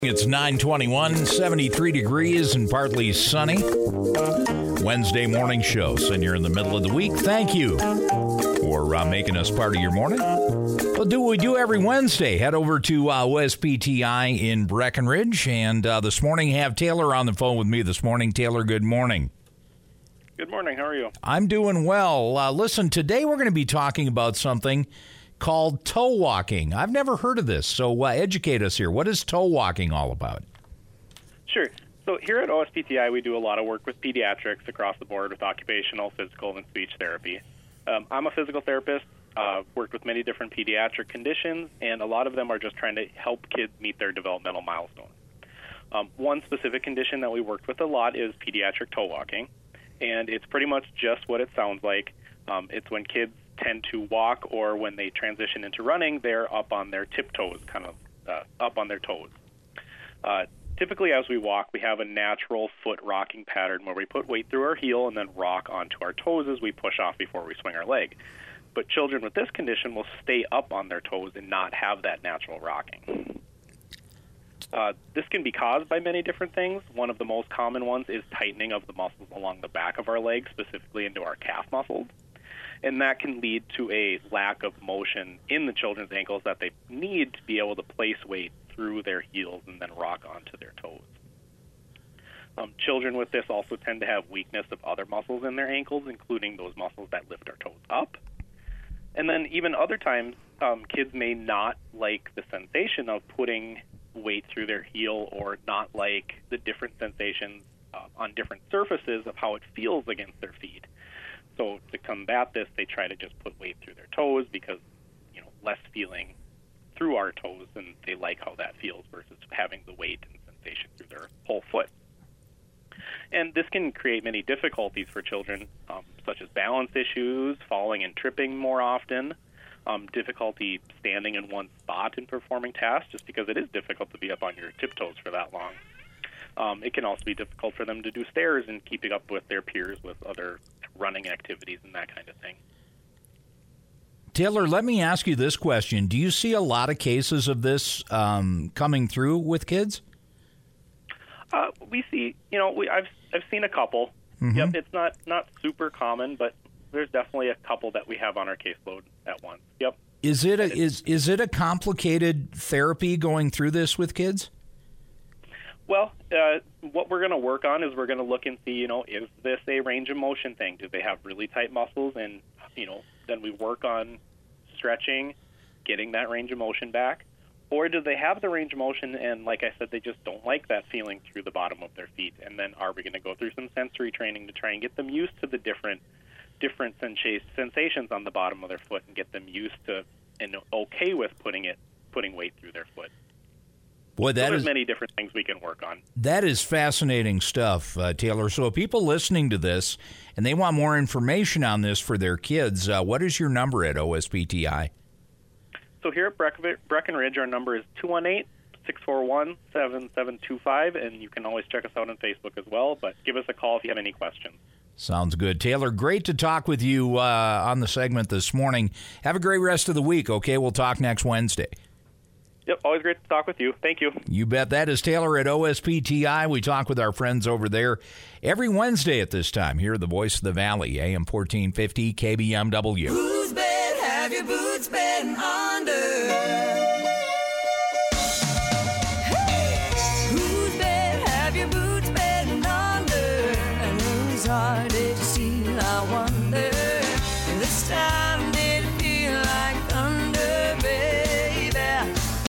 It's 9:21, 73 degrees and partly sunny. Wednesday morning show, and you're in the middle of the week. Thank you for making us part of your morning. We'll do what we do every Wednesday. Head over to OSPTI in Breckenridge. And this morning, have Taylor on the phone with me this morning. Taylor, good morning. Good morning. How are you? I'm doing well. Listen, today we're going to be talking about something called toe walking. I've never heard of this, so educate us here. What is toe walking all about? Sure. So here at OSPTI, we do a lot of work with pediatrics across the board with occupational, physical, and speech therapy. I'm a physical therapist, worked with many different pediatric conditions, and a lot of them are just trying to help kids meet their developmental milestones. One specific condition that we worked with a lot is pediatric toe walking, and it's pretty much just what it sounds like. It's when kids tend to walk, or when they transition into running, they're up on their tiptoes, kind of up on their toes. Typically, as we walk, we have a natural foot rocking pattern where we put weight through our heel and then rock onto our toes as we push off before we swing our leg. But children with this condition will stay up on their toes and not have that natural rocking. This can be caused by many different things. One of the most common ones is tightening of the muscles along the back of our legs, specifically into our calf muscles. And that can lead to a lack of motion in the children's ankles that they need to be able to place weight through their heels and then rock onto their toes. Children with this also tend to have weakness of other muscles in their ankles, including those muscles that lift our toes up. And then even other times, kids may not like the sensation of putting weight through their heel, or not like the different sensations on different surfaces of how it feels against their feet. So to combat this, they try to just put weight through their toes because, less feeling through our toes, and they like how that feels versus having the weight and sensation through their whole foot. And this can create many difficulties for children, such as balance issues, falling and tripping more often, difficulty standing in one spot and performing tasks, just because it is difficult to be up on your tiptoes for that long. It can also be difficult for them to do stairs and keeping up with their peers with other running activities and that kind of thing. Taylor, let me ask you this question. Do you see a lot of cases of this coming through with kids? We see, I've seen a couple. Mm-hmm. Yep, it's not super common, but there's definitely a couple that we have on our caseload at once. Yep. Is it a complicated therapy going through this with kids? Well, what we're going to work on is we're going to look and see, is this a range of motion thing? Do they have really tight muscles? And, then we work on stretching, getting that range of motion back. Or do they have the range of motion and, like I said, they just don't like that feeling through the bottom of their feet? And then are we going to go through some sensory training to try and get them used to the different sensations on the bottom of their foot and get them used to and okay with putting weight through their foot? Boy, there's many different things we can work on. That is fascinating stuff, Taylor. So if people listening to this and they want more information on this for their kids, what is your number at OSPTI? So here at Breckenridge, our number is 218-641-7725, and you can always check us out on Facebook as well, but give us a call if you have any questions. Sounds good. Taylor, great to talk with you on the segment this morning. Have a great rest of the week, okay? We'll talk next Wednesday. Yep, always great to talk with you. Thank you. You bet. That is Taylor at OSPTI. We talk with our friends over there every Wednesday at this time. Here, the Voice of the Valley, AM 1450 KBMW. Whose bed have your boots been under? Hey! Whose bed have your boots been under? And whose heart did you steal, I wonder, this time?